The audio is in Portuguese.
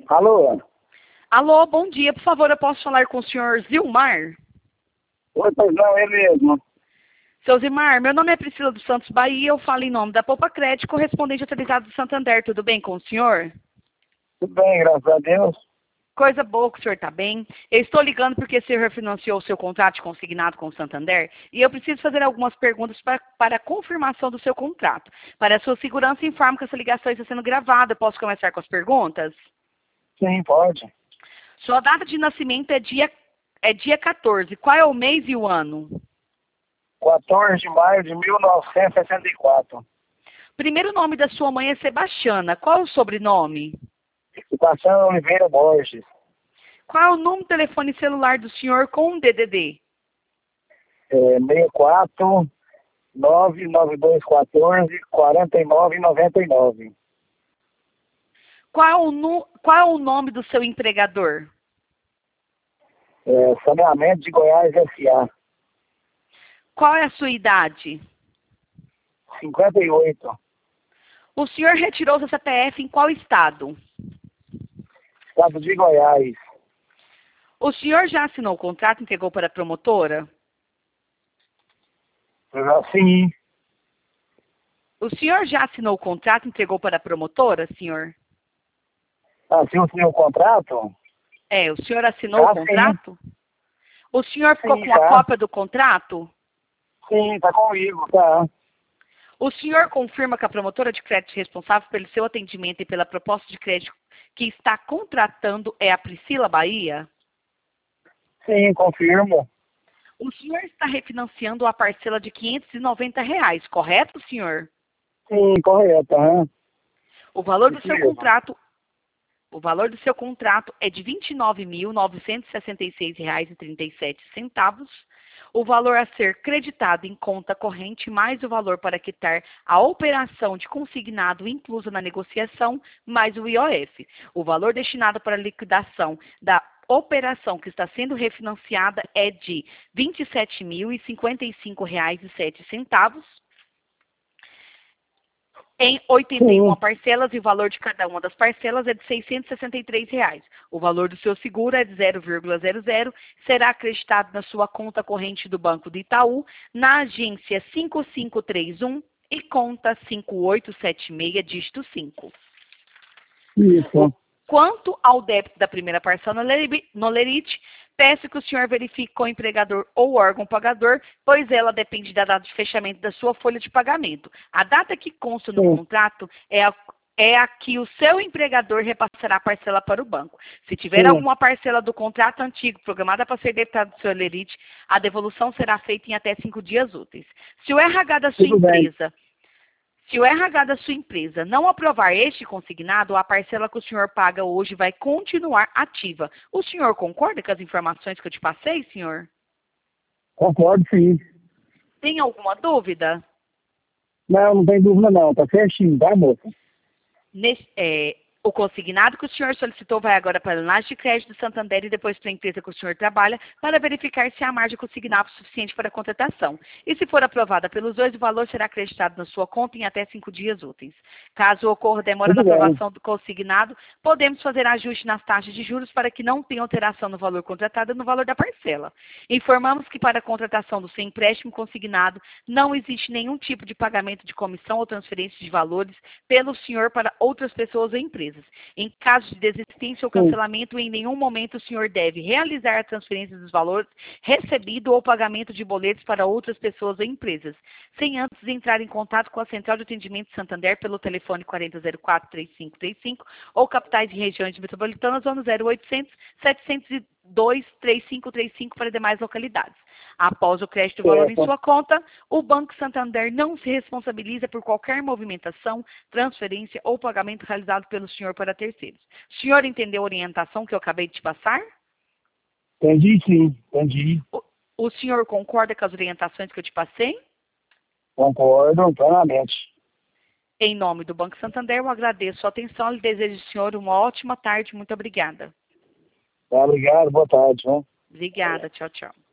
Alô? Alô, bom dia. Por favor, eu posso falar com o senhor Zilmar? Oi, pois não, é mesmo. Seu Zilmar, meu nome é Priscila dos Santos Bahia, eu falo em nome da Poupa Crédito, correspondente autorizado do Santander. Tudo bem com o senhor? Tudo bem, graças a Deus. Coisa boa que o senhor está bem. Eu estou ligando porque o senhor refinanciou o seu contrato consignado com o Santander e eu preciso fazer algumas perguntas para a confirmação do seu contrato. Para a sua segurança, informo que essa ligação está sendo gravada. Posso começar com as perguntas? Sim, pode. Sua data de nascimento é dia 14. Qual é o mês e o ano? 14 de maio de 1964. Primeiro nome da sua mãe é Sebastiana. Qual é o sobrenome? Situação Oliveira Borges. Qual é o número de telefone celular do senhor com um DDD? 64 99214 4999. Qual é o nome do seu empregador? Saneamento de Goiás S.A. Qual é a sua idade? 58. O senhor retirou seu CPF em qual estado? Estado de Goiás. O senhor já assinou o contrato e entregou para a promotora? Sim. O senhor já assinou o contrato e entregou para a promotora, senhor? Assim o seu contrato? É, o senhor assinou o contrato? Sim. O senhor ficou Sim, com a já. cópia do contrato? Sim, tá comigo, tá. O senhor confirma que a promotora de crédito responsável pelo seu atendimento e pela proposta de crédito que está contratando é a Priscila Bahia? Sim, confirmo. O senhor está refinanciando a parcela de R$ 590, correto, senhor? Sim, correto. O valor do Isso seu mesmo. contrato, o valor do seu contrato é de R$ 29.966,37. O valor a ser creditado em conta corrente mais o valor para quitar a operação de consignado inclusa na negociação mais o IOF. O valor destinado para a liquidação da operação que está sendo refinanciada é de R$ 27.055,07 em 81 Sim. parcelas e o valor de cada uma das parcelas é de R$ 663. O valor do seu seguro é de 0,00, será acreditado na sua conta corrente do Banco do Itaú, na agência 5531 e conta 5876, dígito 5. Isso. Quanto ao débito da primeira parcela no lerite, peço que o senhor verifique com o empregador ou órgão pagador, pois ela depende da data de fechamento da sua folha de pagamento. A data que consta no Sim. contrato é a que o seu empregador repassará a parcela para o banco. Se tiver Sim. alguma parcela do contrato antigo programada para ser debitada do seu lerite, a devolução será feita em até 5 dias úteis. Se o RH da sua Tudo bem. empresa não aprovar este consignado, a parcela que o senhor paga hoje vai continuar ativa. O senhor concorda com as informações que eu te passei, senhor? Concordo, sim. Tem alguma dúvida? Não tem dúvida não. Tá certinho, tá, moça? O consignado que o senhor solicitou vai agora para a análise de crédito do Santander e depois para a empresa que o senhor trabalha para verificar se há margem consignável suficiente para a contratação. E se for aprovada pelos dois, o valor será acreditado na sua conta em até 5 dias úteis. Caso ocorra demora Tudo na bem. aprovação do consignado, podemos fazer ajuste nas taxas de juros para que não tenha alteração no valor contratado e no valor da parcela. Informamos que para a contratação do seu empréstimo consignado não existe nenhum tipo de pagamento de comissão ou transferência de valores pelo senhor para outras pessoas ou empresas. Em caso de desistência ou cancelamento, em nenhum momento o senhor deve realizar a transferência dos valores recebido ou pagamento de boletos para outras pessoas ou empresas, sem antes entrar em contato com a Central de Atendimento Santander pelo telefone 4004-3535 ou capitais e regiões metropolitanas ou no 0800 702 3535 para demais localidades. Após o crédito do valor em sua conta, o Banco Santander não se responsabiliza por qualquer movimentação, transferência ou pagamento realizado pelo senhor para terceiros. O senhor entendeu a orientação que eu acabei de te passar? Entendi, sim. Entendi. O senhor concorda com as orientações que eu te passei? Concordo plenamente. Em nome do Banco Santander, eu agradeço a sua atenção e desejo ao senhor uma ótima tarde. Muito obrigada. Tá, obrigado. Boa tarde, né? Obrigada. Tchau, tchau.